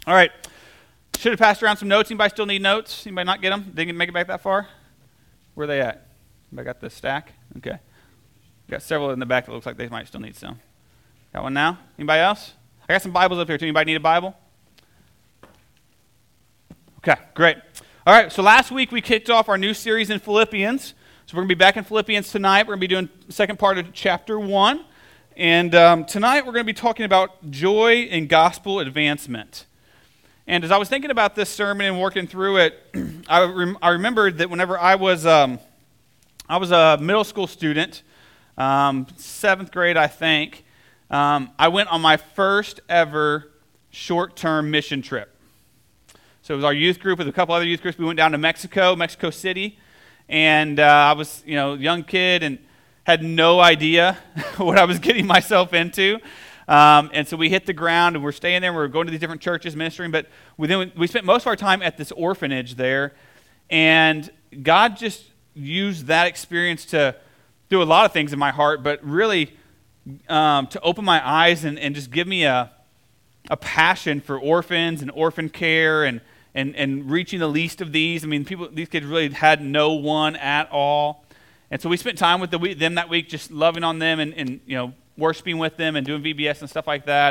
All right. Should have passed around some notes. Anybody still need notes? Anybody not get them? Didn't make it back that far? Where are they at? Anybody got the stack? Okay. Got several in the back that looks like they might still need some. Got one now? Anybody else? I got some Bibles up here too. Anybody need a Bible? Okay, great. All right, so last week we kicked off our new series in Philippians. So we're going to be back in Philippians tonight. We're going to be doing the second part of chapter 1. And tonight we're going to be talking about joy and gospel advancement. And as I was thinking about this sermon and working through it, I remembered that whenever I was a middle school student, 7th grade I think, I went on my first ever short-term mission trip. So it was our youth group with a couple other youth groups. We went down to Mexico City, and I was, a young kid and had no idea what I was getting myself into. And so we hit the ground, and we're staying there. We're going to these different churches, ministering. But we spent most of our time at this orphanage there, and God just used that experience to do a lot of things in my heart, but really to open my eyes and just give me a passion for orphans and orphan care and reaching the least of these. I mean, these kids really had no one at all. And so we spent time with them that week, just loving on them and worshiping with them and doing VBS and stuff like that.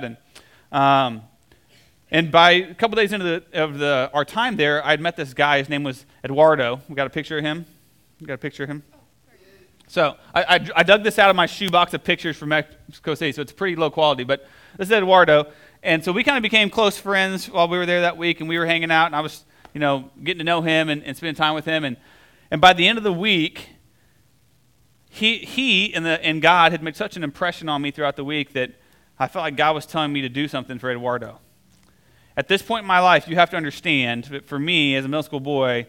And by a couple days into our time there, I'd met this guy. His name was Eduardo. We got a picture of him? You got a picture of him? So I dug this out of my shoebox of pictures from Mexico City, so it's pretty low quality. But this is Eduardo. And so we kind of became close friends while we were there that week, and we were hanging out, and I was, getting to know him and spending time with him. And by the end of the week, he and God had made such an impression on me throughout the week that I felt like God was telling me to do something for Eduardo. At this point in my life, you have to understand that for me, as a middle school boy,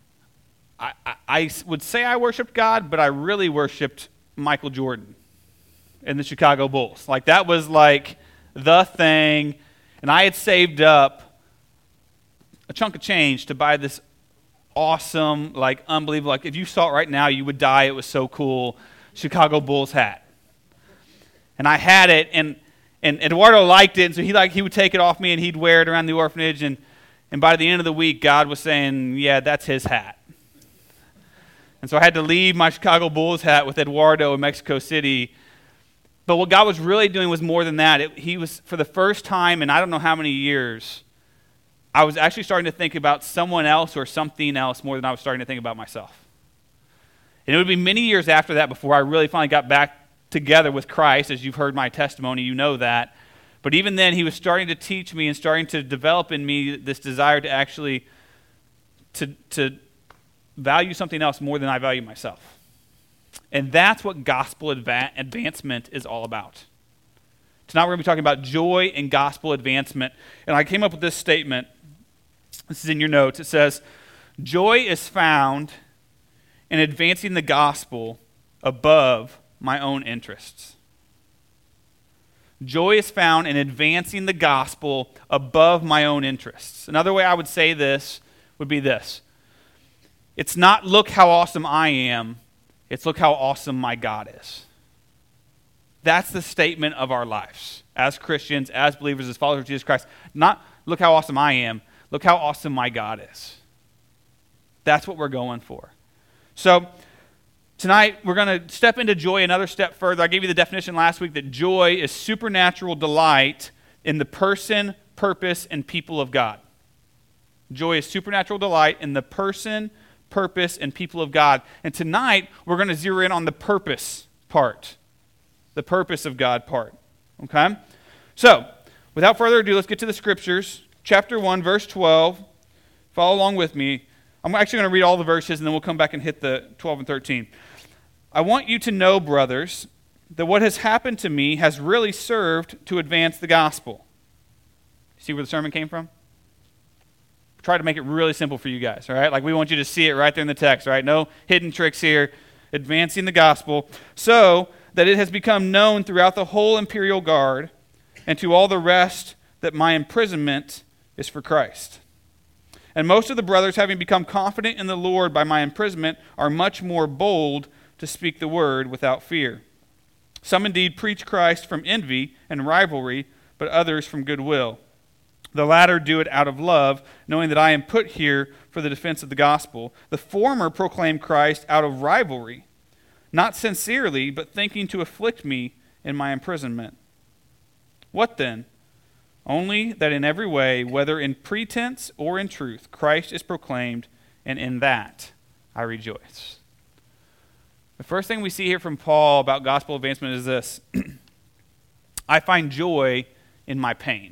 I would say I worshiped God, but I really worshiped Michael Jordan and the Chicago Bulls. Like, that was like the thing, and I had saved up a chunk of change to buy this awesome, like unbelievable, like if you saw it right now, you would die, it was so cool, Chicago Bulls hat. And I had it, and Eduardo liked it, and so he would take it off me and he'd wear it around the orphanage, and by the end of the week, God was saying, yeah, that's his hat. And so I had to leave my Chicago Bulls hat with Eduardo in Mexico City. But what God was really doing was more than that. He was, for the first time in I don't know how many years, I was actually starting to think about someone else or something else more than I was starting to think about myself. And it would be many years after that before I really finally got back together with Christ. As you've heard my testimony, you know that. But even then, he was starting to teach me and starting to develop in me this desire to actually to value something else more than I value myself. And that's what gospel advancement is all about. Tonight we're going to be talking about joy and gospel advancement. And I came up with this statement. This is in your notes. It says, joy is found in advancing the gospel above my own interests. Joy is found in advancing the gospel above my own interests. Another way I would say this would be this. It's not look how awesome I am. It's look how awesome my God is. That's the statement of our lives as Christians, as believers, as followers of Jesus Christ. Not look how awesome I am. Look how awesome my God is. That's what we're going for. So tonight we're going to step into joy another step further. I gave you the definition last week that joy is supernatural delight in the person, purpose, and people of God. Joy is supernatural delight in the person, purpose, and people of God. And tonight, we're going to zero in on the purpose part. The purpose of God part. Okay? So, without further ado, let's get to the scriptures. Chapter 1, verse 12. Follow along with me. I'm actually going to read all the verses, and then we'll come back and hit the 12 and 13. I want you to know, brothers, that what has happened to me has really served to advance the gospel. See where the sermon came from? Try to make it really simple for you guys, all right? Like, we want you to see it right there in the text, all right? No hidden tricks here. Advancing the gospel so that it has become known throughout the whole imperial guard and to all the rest that my imprisonment is for Christ. And most of the brothers, having become confident in the Lord by my imprisonment, are much more bold to speak the word without fear. Some indeed preach Christ from envy and rivalry, but others from goodwill. The latter do it out of love, knowing that I am put here for the defense of the gospel. The former proclaim Christ out of rivalry, not sincerely, but thinking to afflict me in my imprisonment. What then? Only that in every way, whether in pretense or in truth, Christ is proclaimed, and in that I rejoice. The first thing we see here from Paul about gospel advancement is this. I find joy in my pain.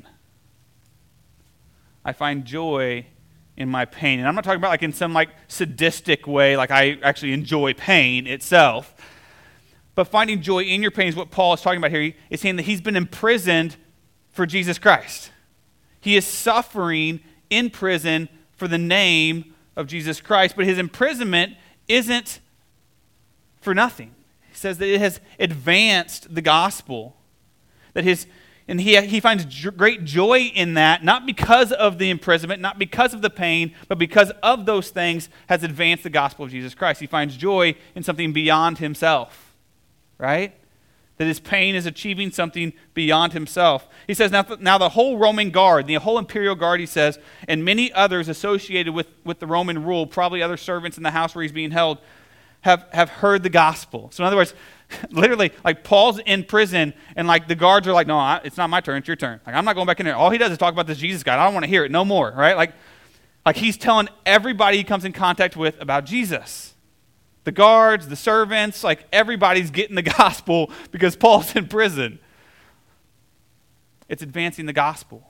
I find joy in my pain. And I'm not talking about like in some like sadistic way, like I actually enjoy pain itself. But finding joy in your pain is what Paul is talking about here. He is saying that he's been imprisoned for Jesus Christ. He is suffering in prison for the name of Jesus Christ. But his imprisonment isn't for nothing. He says that it has advanced the gospel. And he finds great joy in that, not because of the imprisonment, not because of the pain, but because of those things has advanced the gospel of Jesus Christ. He finds joy in something beyond himself, right? That his pain is achieving something beyond himself. He says, now the whole Roman guard, the whole imperial guard, he says, and many others associated with the Roman rule, probably other servants in the house where he's being held, have heard the gospel. So in other words, literally, like Paul's in prison, and like the guards are like, no, it's not my turn, it's your turn. Like, I'm not going back in there. All he does is talk about this Jesus guy. I don't want to hear it no more, right? Like he's telling everybody he comes in contact with about Jesus. The guards, the servants, like everybody's getting the gospel because Paul's in prison. It's advancing the gospel.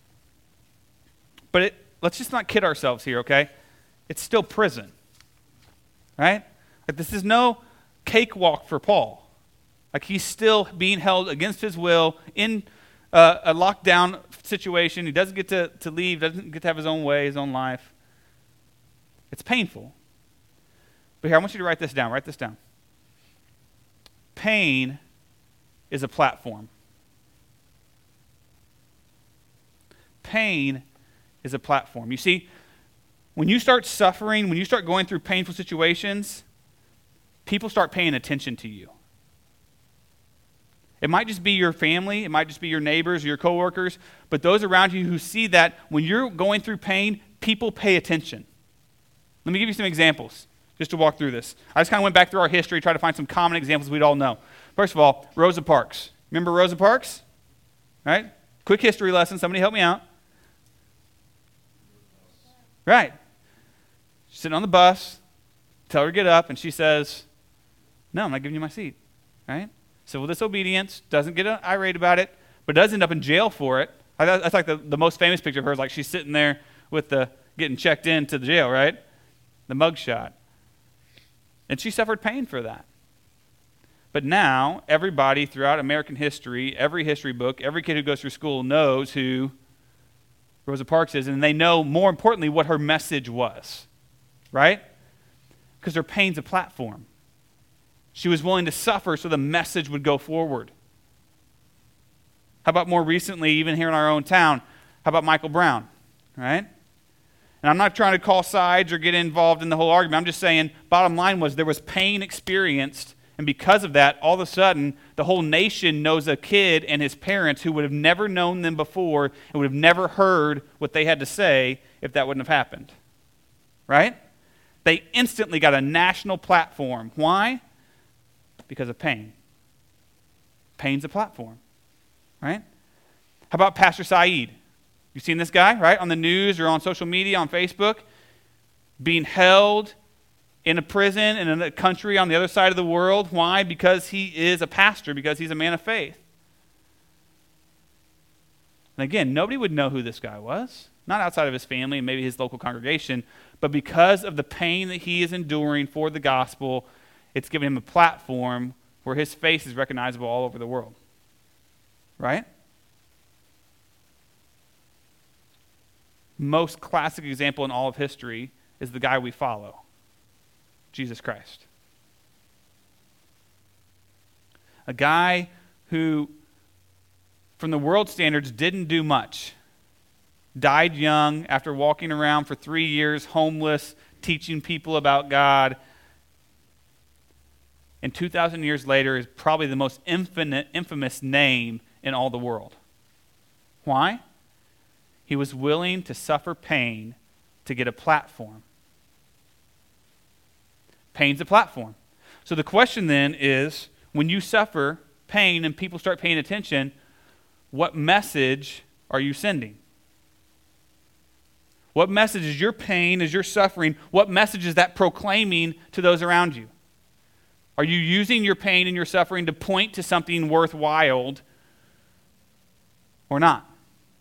But let's just not kid ourselves here, okay? It's still prison, right? Like this is no cakewalk for Paul. Like he's still being held against his will in a lockdown situation. He doesn't get to leave, doesn't get to have his own way, his own life. It's painful. But here, I want you to write this down. Write this down. Pain is a platform. Pain is a platform. You see, when you start suffering, when you start going through painful situations, people start paying attention to you. It might just be your family, it might just be your neighbors, your coworkers, but those around you who see that when you're going through pain, people pay attention. Let me give you some examples, just to walk through this. I just kind of went back through our history, tried to find some common examples we'd all know. First of all, Rosa Parks. Remember Rosa Parks? Right? Quick history lesson, somebody help me out. Right. She's sitting on the bus, tell her to get up, and she says, no, I'm not giving you my seat, right? Civil disobedience, doesn't get irate about it, but does end up in jail for it. That's like the most famous picture of her is like she's sitting there with getting checked into the jail, right? The mugshot. And she suffered pain for that. But now, everybody throughout American history, every history book, every kid who goes through school knows who Rosa Parks is, and they know, more importantly, what her message was, right? Because her pain's a platform. She was willing to suffer so the message would go forward. How about more recently, even here in our own town, how about Michael Brown, right? And I'm not trying to call sides or get involved in the whole argument. I'm just saying, bottom line was there was pain experienced, and because of that, all of a sudden, the whole nation knows a kid and his parents who would have never known them before and would have never heard what they had to say if that wouldn't have happened, right? They instantly got a national platform. Why? Because of pain. Pain's a platform, right? How about Pastor Saeed? You've seen this guy, right? On the news or on social media, on Facebook, being held in a prison in a country on the other side of the world. Why? Because he is a pastor, because he's a man of faith. And again, nobody would know who this guy was, not outside of his family and maybe his local congregation, but because of the pain that he is enduring for the gospel, it's given him a platform where his face is recognizable all over the world. Right? Most classic example in all of history is the guy we follow, Jesus Christ. A guy who, from the world standards, didn't do much. Died young after walking around for 3 years, homeless, teaching people about God. And 2,000 years later is probably the most infamous name in all the world. Why? He was willing to suffer pain to get a platform. Pain's a platform. So the question then is, when you suffer pain and people start paying attention, what message are you sending? What message is your pain, is your suffering, what message is that proclaiming to those around you? Are you using your pain and your suffering to point to something worthwhile or not?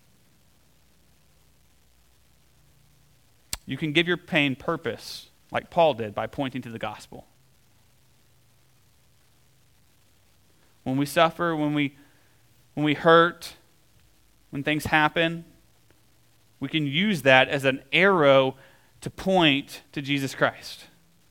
You can give your pain purpose, like Paul did, by pointing to the gospel. When we suffer, when we hurt, when things happen, we can use that as an arrow to point to Jesus Christ.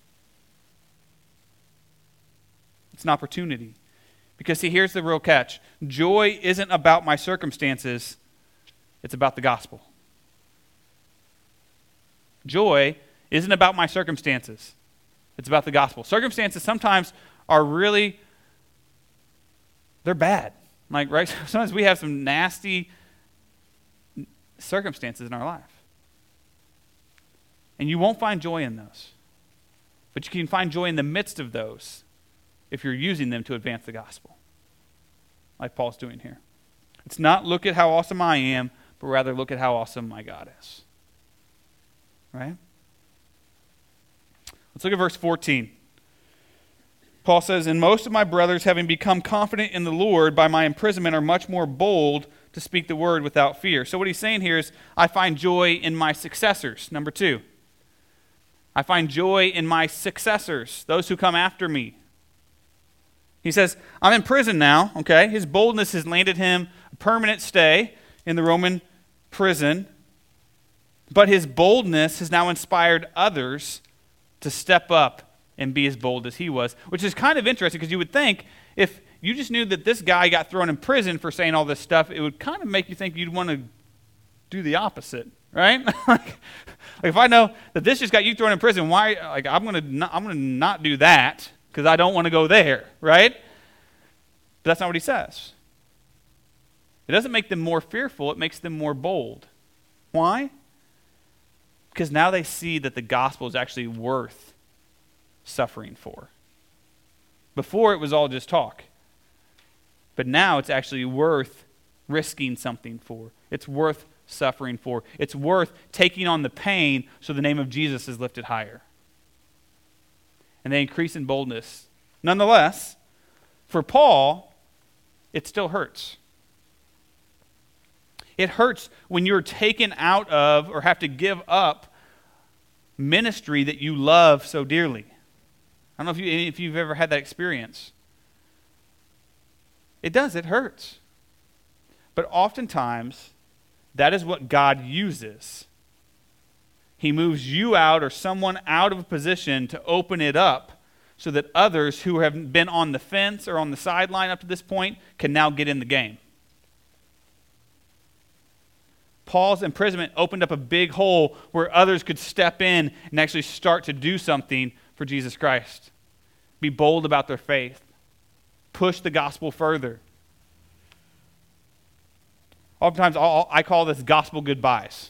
It's an opportunity. Because see, here's the real catch. Joy isn't about my circumstances, it's about the gospel. Joy isn't about my circumstances, it's about the gospel. Circumstances sometimes are really, they're bad. Like, right? Sometimes we have some nasty circumstances in our life. And you won't find joy in those. But you can find joy in the midst of those if you're using them to advance the gospel, like Paul's doing here. It's not look at how awesome I am, but rather look at how awesome my God is. Right? Let's look at verse 14. Paul says, "And most of my brothers, having become confident in the Lord by my imprisonment, are much more bold to speak the word without fear." So what he's saying here is, I find joy in my successors. Number 2. I find joy in my successors, those who come after me. He says, I'm in prison now, okay? His boldness has landed him a permanent stay in the Roman prison. But his boldness has now inspired others to step up and be as bold as he was, which is kind of interesting because you would think if you just knew that this guy got thrown in prison for saying all this stuff, it would kind of make you think you'd want to do the opposite, right? like if I know that this just got you thrown in prison, why? Like I'm gonna not do that because I don't want to go there, right? But that's not what he says. It doesn't make them more fearful; it makes them more bold. Why? Because now they see that the gospel is actually worth suffering for. Before it was all just talk. But now it's actually worth risking something for. It's worth suffering for. It's worth taking on the pain so the name of Jesus is lifted higher. And they increase in boldness. Nonetheless, for Paul, it still hurts. It hurts when you're taken out of or have to give up ministry that you love so dearly. I don't know if you've ever had that experience. It does, it hurts. But oftentimes, that is what God uses. He moves you out or someone out of a position to open it up so that others who have been on the fence or on the sideline up to this point can now get in the game. Paul's imprisonment opened up a big hole where others could step in and actually start to do something for Jesus Christ. Be bold about their faith. Push the gospel further. Oftentimes, I call this gospel goodbyes.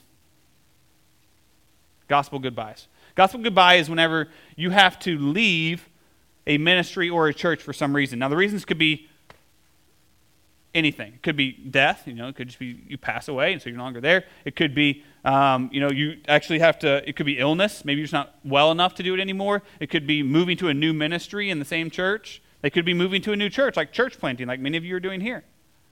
Gospel goodbyes. Gospel goodbye is whenever you have to leave a ministry or a church for some reason. Now, the reasons could be anything. It could be death. It could just be you pass away, and so you're no longer there. It could be, you actually have to. It could be illness. Maybe you're just not well enough to do it anymore. It could be moving to a new ministry in the same church. They could be moving to a new church, like church planting, like many of you are doing here.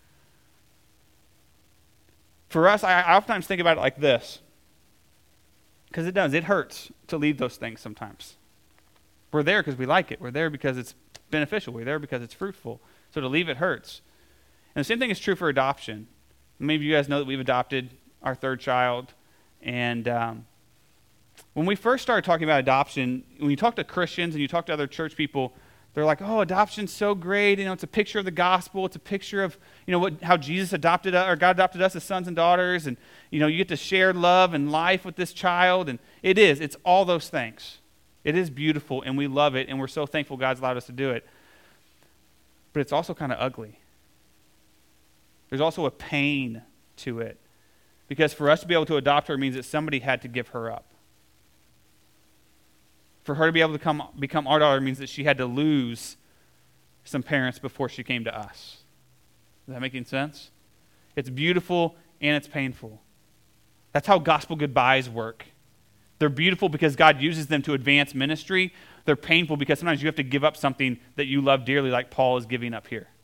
For us, I oftentimes think about it like this, because it does. It hurts to leave those things sometimes. We're there because we like it. We're there because it's beneficial. We're there because it's fruitful. So to leave it hurts. And the same thing is true for adoption. Many of you guys know that we've adopted our third child. And when we first started talking about adoption, when you talk to Christians and you talk to other church people, they're like, oh, adoption's so great. It's a picture of the gospel. It's a picture of, how Jesus adopted us, or God adopted us as sons and daughters. And, you get to share love and life with this child. And it is. It's all those things. It is beautiful, and we love it, and we're so thankful God's allowed us to do it. But it's also kind of ugly. There's also a pain to it. Because for us to be able to adopt her means that somebody had to give her up. For her to be able to become our daughter means that she had to lose some parents before she came to us. Is that making sense? It's beautiful and it's painful. That's how gospel goodbyes work. They're beautiful because God uses them to advance ministry. They're painful because sometimes you have to give up something that you love dearly, like Paul is giving up here.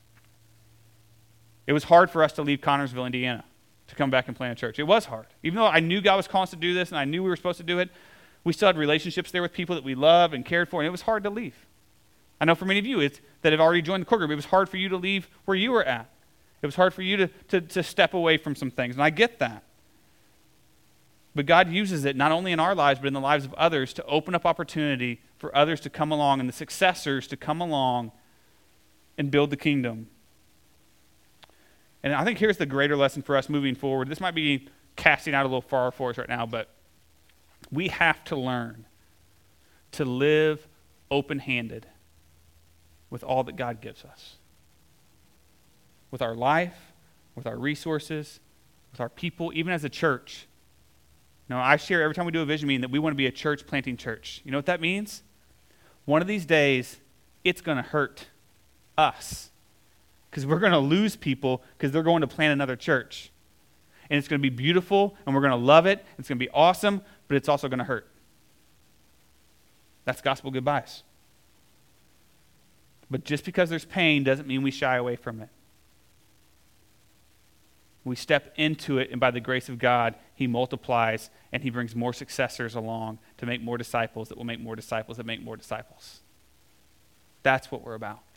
It was hard for us to leave Connorsville, Indiana, to come back and plant a church. It was hard. Even though I knew God was calling us to do this and I knew we were supposed to do it, we still had relationships there with people that we loved and cared for, and it was hard to leave. I know for many of you that have already joined the core group, it was hard for you to leave where you were at. It was hard for you to step away from some things, and I get that. But God uses it not only in our lives, but in the lives of others to open up opportunity for others to come along and the successors to come along and build the kingdom. And I think here's the greater lesson for us moving forward. This might be casting out a little far for us right now, but we have to learn to live open-handed with all that God gives us. With our life, with our resources, with our people, even as a church. Now, I share every time we do a vision meeting that we want to be a church planting church. You know what that means? One of these days, it's going to hurt us. Because we're going to lose people because they're going to plant another church. And it's going to be beautiful, and we're going to love it. It's going to be awesome, but it's also going to hurt. That's gospel goodbyes. But just because there's pain doesn't mean we shy away from it. We step into it, and by the grace of God, he multiplies, and he brings more successors along to make more disciples that will make more disciples that make more disciples. That's what we're about.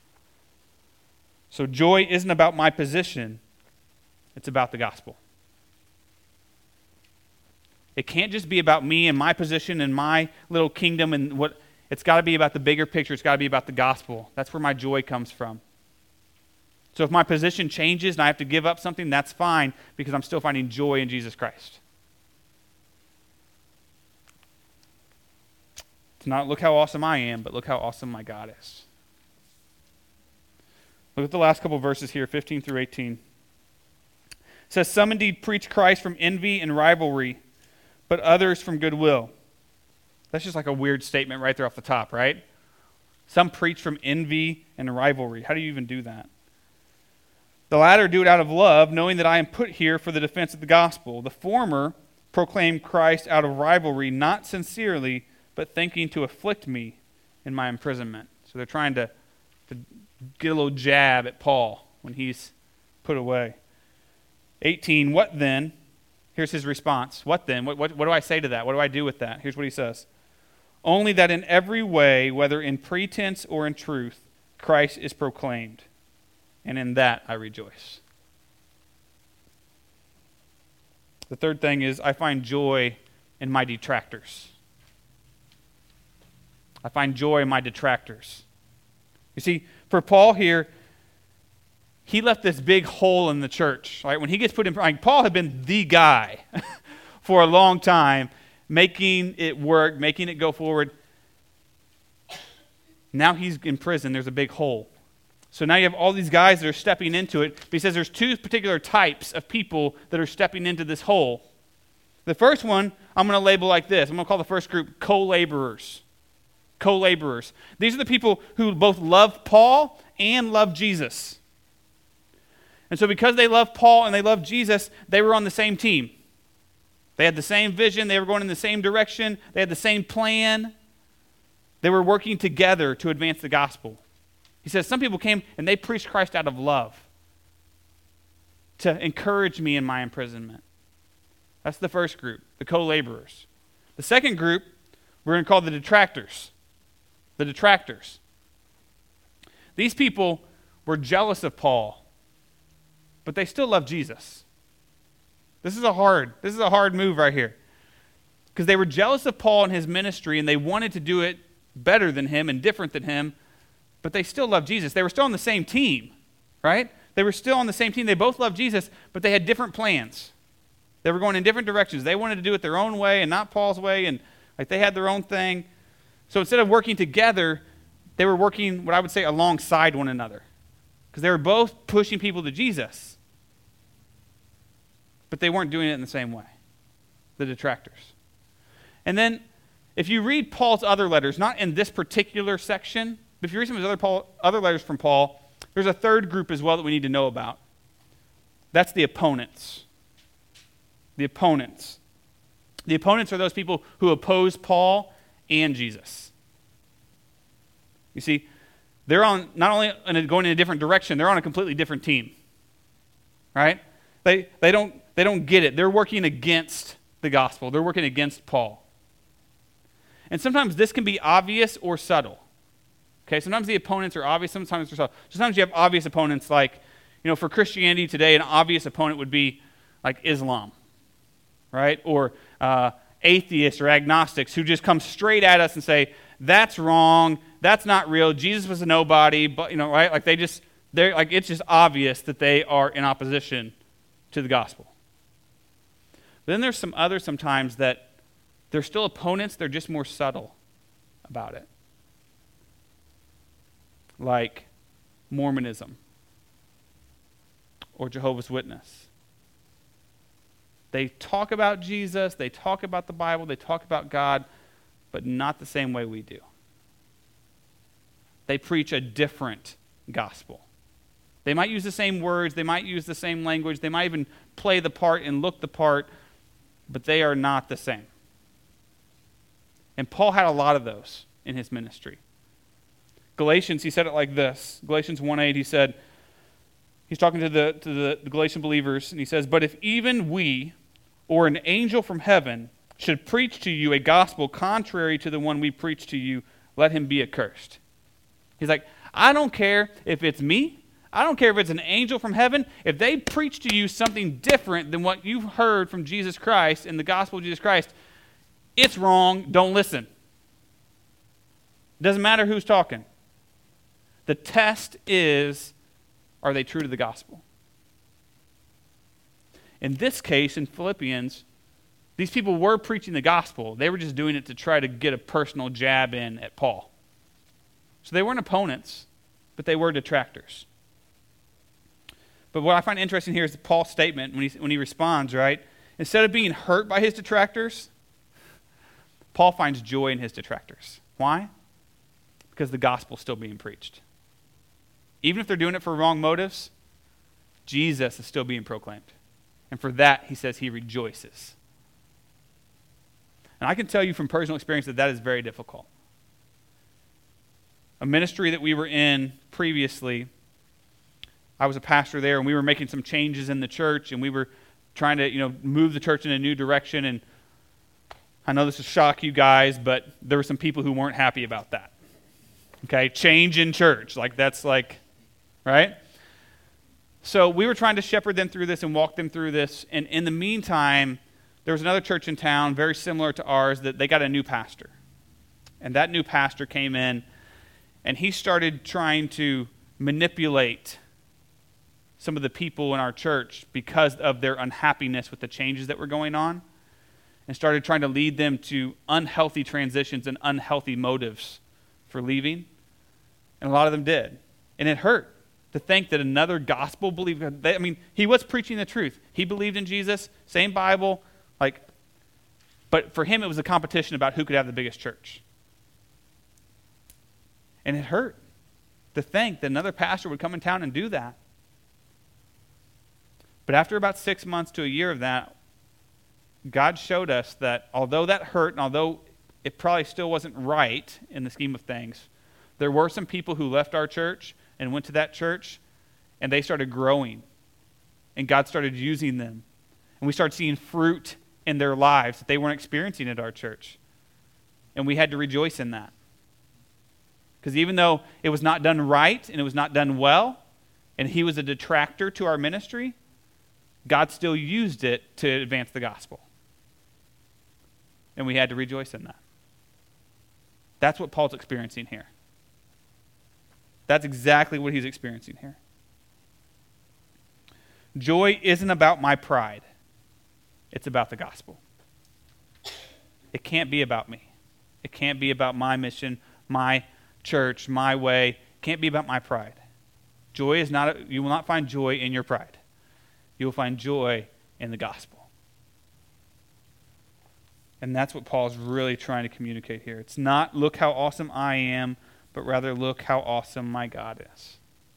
So joy isn't about my position. It's about the gospel. It can't just be about me and my position and my little kingdom and what. It's got to be about the bigger picture. It's got to be about the gospel. That's where my joy comes from. So if my position changes and I have to give up something, that's fine because I'm still finding joy in Jesus Christ. It's not look how awesome I am, but look how awesome my God is. Look at the last couple of verses here, 15 through 18. It says, some indeed preach Christ from envy and rivalry, but others from goodwill. That's just like a weird statement right there off the top, right? Some preach from envy and rivalry. How do you even do that? The latter do it out of love, knowing that I am put here for the defense of the gospel. The former proclaim Christ out of rivalry, not sincerely, but thinking to afflict me in my imprisonment. So they're trying to get a little jab at Paul when he's put away. 18, what then? Here's his response. What then? What do I say to that? What do I do with that? Here's what he says. Only that in every way, whether in pretense or in truth, Christ is proclaimed. And in that I rejoice. The third thing is I find joy in my detractors. I find joy in my detractors. You see, for Paul here, he left this big hole in the church. Right? When he gets put in, like Paul had been the guy for a long time, making it work, making it go forward. Now he's in prison. There's a big hole. So now you have all these guys that are stepping into it. But he says there's two particular types of people that are stepping into this hole. The first one I'm going to label like this. I'm going to call the first group co-laborers. Co-laborers. These are the people who both love Paul and love Jesus. And so because they love Paul and they love Jesus, they were on the same team. They had the same vision. They were going in the same direction. They had the same plan. They were working together to advance the gospel. He says some people came and they preached Christ out of love to encourage me in my imprisonment. That's the first group, the co-laborers. The second group, we're going to call the detractors. The detractors. These people were jealous of Paul, but they still love Jesus. This is a hard move right here. Because they were jealous of Paul and his ministry, and they wanted to do it better than him and different than him, but they still loved Jesus. They were still on the same team, right? They were still on the same team. They both loved Jesus, but they had different plans. They were going in different directions. They wanted to do it their own way and not Paul's way, and like they had their own thing. So instead of working together, they were working, what I would say, alongside one another. Because they were both pushing people to Jesus. but they weren't doing it in the same way, the detractors. And then if you read Paul's other letters, not in this particular section, but if you read some of his other letters from Paul, there's a third group as well that we need to know about. That's the opponents. The opponents. The opponents are those people who oppose Paul and Jesus. You see, they're on not only going in a different direction, they're on a completely different team. Right? They don't get it. They're working against the gospel. They're working against Paul. And sometimes this can be obvious or subtle. Okay, sometimes the opponents are obvious, sometimes they're subtle. Sometimes you have obvious opponents like, for Christianity today, an obvious opponent would be like Islam, right? Or atheists or agnostics who just come straight at us and say, that's wrong, that's not real, Jesus was a nobody, but, right? Like it's just obvious that they are in opposition to the gospel. But then there's some others sometimes that they're still opponents, they're just more subtle about it. Like Mormonism or Jehovah's Witness. They talk about Jesus, they talk about the Bible, they talk about God, but not the same way we do. They preach a different gospel. They might use the same words, they might use the same language, they might even play the part and look the part, but they are not the same. And Paul had a lot of those in his ministry. Galatians, he said it like this. Galatians 1:8, he said, he's talking to the Galatian believers, and he says, but if even we, or an angel from heaven, should preach to you a gospel contrary to the one we preach to you, let him be accursed. He's like, I don't care if it's me, I don't care if it's an angel from heaven, if they preach to you something different than what you've heard from Jesus Christ in the gospel of Jesus Christ, it's wrong, don't listen. It doesn't matter who's talking. The test is, are they true to the gospel? In this case, in Philippians, these people were preaching the gospel. They were just doing it to try to get a personal jab in at Paul. So they weren't opponents, but they were detractors. But what I find interesting here is Paul's statement when he responds, right? Instead of being hurt by his detractors, Paul finds joy in his detractors. Why? Because the gospel is still being preached. Even if they're doing it for wrong motives, Jesus is still being proclaimed. And for that, he says he rejoices. And I can tell you from personal experience that is very difficult. A ministry that we were in previously, I was a pastor there, and we were making some changes in the church, and we were trying to, move the church in a new direction. And I know this will shock you guys, but there were some people who weren't happy about that. Okay, change in church, right? So we were trying to shepherd them through this and walk them through this. And in the meantime, there was another church in town, very similar to ours, that they got a new pastor. And that new pastor came in, and he started trying to manipulate some of the people in our church because of their unhappiness with the changes that were going on, and started trying to lead them to unhealthy transitions and unhealthy motives for leaving. And a lot of them did. And it hurt to think that another gospel believer, he was preaching the truth. He believed in Jesus, same Bible, but for him it was a competition about who could have the biggest church. And it hurt to think that another pastor would come in town and do that. But after about 6 months to a year of that, God showed us that although that hurt, and although it probably still wasn't right in the scheme of things, there were some people who left our church and went to that church, and they started growing, and God started using them. And we started seeing fruit in their lives that they weren't experiencing at our church. And we had to rejoice in that. Because even though it was not done right, and it was not done well, and he was a detractor to our ministry, God still used it to advance the gospel. And we had to rejoice in that. That's what Paul's experiencing here. That's exactly what he's experiencing here. Joy isn't about my pride. It's about the gospel. It can't be about me. It can't be about my mission, my church, my way. It can't be about my pride. You will not find joy in your pride. You will find joy in the gospel. And that's what Paul's really trying to communicate here. It's not, look how awesome I am, but rather, look how awesome my God is.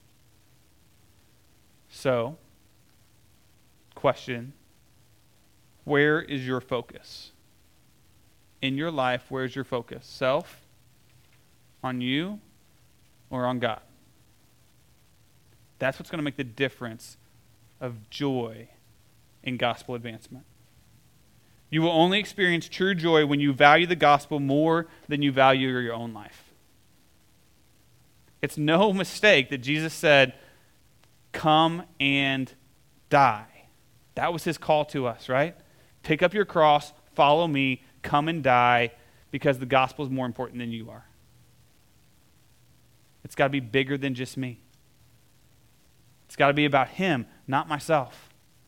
So, question, where is your focus? In your life, where's your focus? Self? On you? Or on God? That's what's going to make the difference of joy in gospel advancement. You will only experience true joy when you value the gospel more than you value your own life. It's no mistake that Jesus said, come and die. That was his call to us, right? Pick up your cross, follow me, come and die, because the gospel is more important than you are. It's got to be bigger than just me. It's got to be about him, not myself.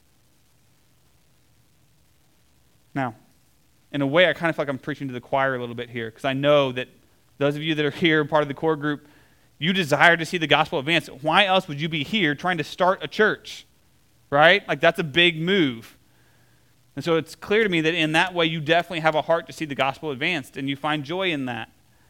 Now, in a way, I kind of feel like I'm preaching to the choir a little bit here, because I know that those of you that are here, part of the core group, you desire to see the gospel advance. Why else would you be here trying to start a church? Right? Like, that's a big move. And so it's clear to me that in that way, you definitely have a heart to see the gospel advanced, and you find joy in that.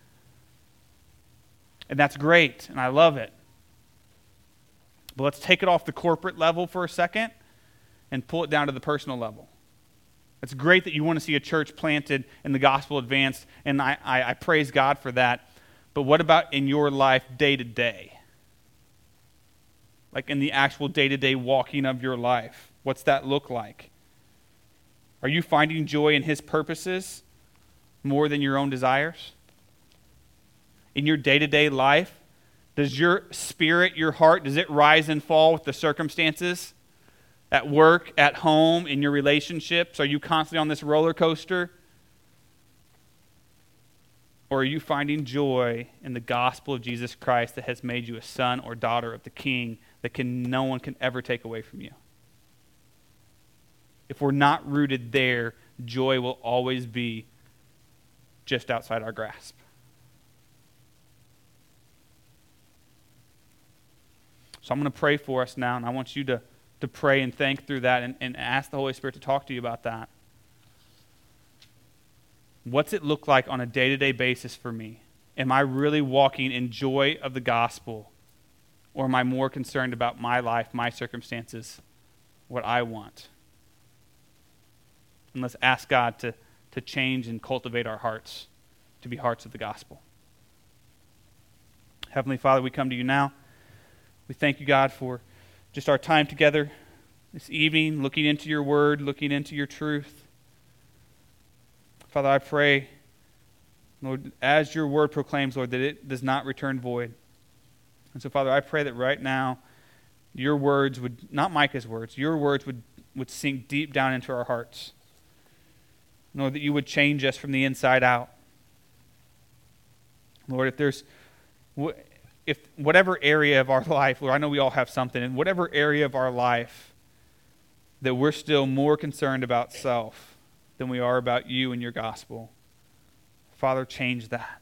And that's great, and I love it. But let's take it off the corporate level for a second and pull it down to the personal level. It's great that you want to see a church planted and the gospel advanced, and I praise God for that. But what about in your life day to day? Like in the actual day-to-day walking of your life. What's that look like? Are you finding joy in his purposes more than your own desires? In your day-to-day life, does your spirit, your heart, does it rise and fall with the circumstances? At work, at home, in your relationships? Are you constantly on this roller coaster? Or are you finding joy in the gospel of Jesus Christ that has made you a son or daughter of the King that no one can ever take away from you? If we're not rooted there, joy will always be just outside our grasp. So I'm going to pray for us now, and I want you to pray and think through that and ask the Holy Spirit to talk to you about that. What's it look like on a day-to-day basis for me? Am I really walking in joy of the gospel? Or am I more concerned about my life, my circumstances, what I want? And let's ask God to change and cultivate our hearts to be hearts of the gospel. Heavenly Father, we come to you now. We thank you, God, for just our time together this evening, looking into your word, looking into your truth. Father, I pray, Lord, as your word proclaims, Lord, that it does not return void. And so, Father, I pray that right now, your words would, not Micah's words, your words would sink deep down into our hearts. Lord, that you would change us from the inside out. Lord, if whatever area of our life, Lord, I know we all have something, in whatever area of our life that we're still more concerned about self than we are about you and your gospel, Father, change that.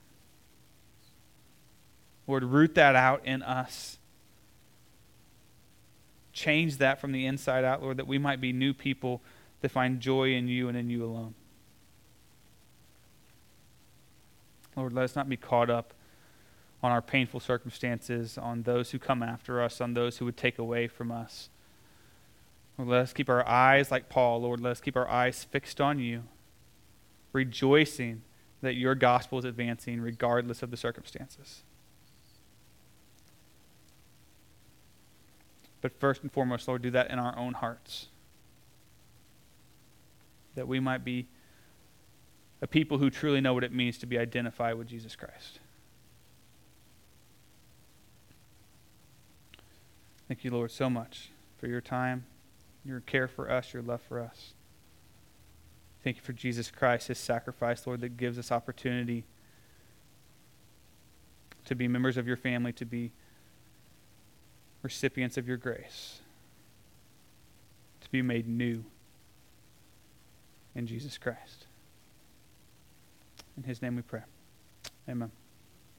Lord, root that out in us. Change that from the inside out, Lord, that we might be new people that find joy in you and in you alone. Lord, let us not be caught up on our painful circumstances, on those who come after us, on those who would take away from us. Lord, let us keep our eyes like Paul. Lord, let us keep our eyes fixed on you, rejoicing that your gospel is advancing regardless of the circumstances. But first and foremost, Lord, do that in our own hearts, that we might be a people who truly know what it means to be identified with Jesus Christ. Thank you, Lord, so much for your time, your care for us, your love for us. Thank you for Jesus Christ, his sacrifice, Lord, that gives us opportunity to be members of your family, to be recipients of your grace, to be made new in Jesus Christ. In his name we pray. Amen.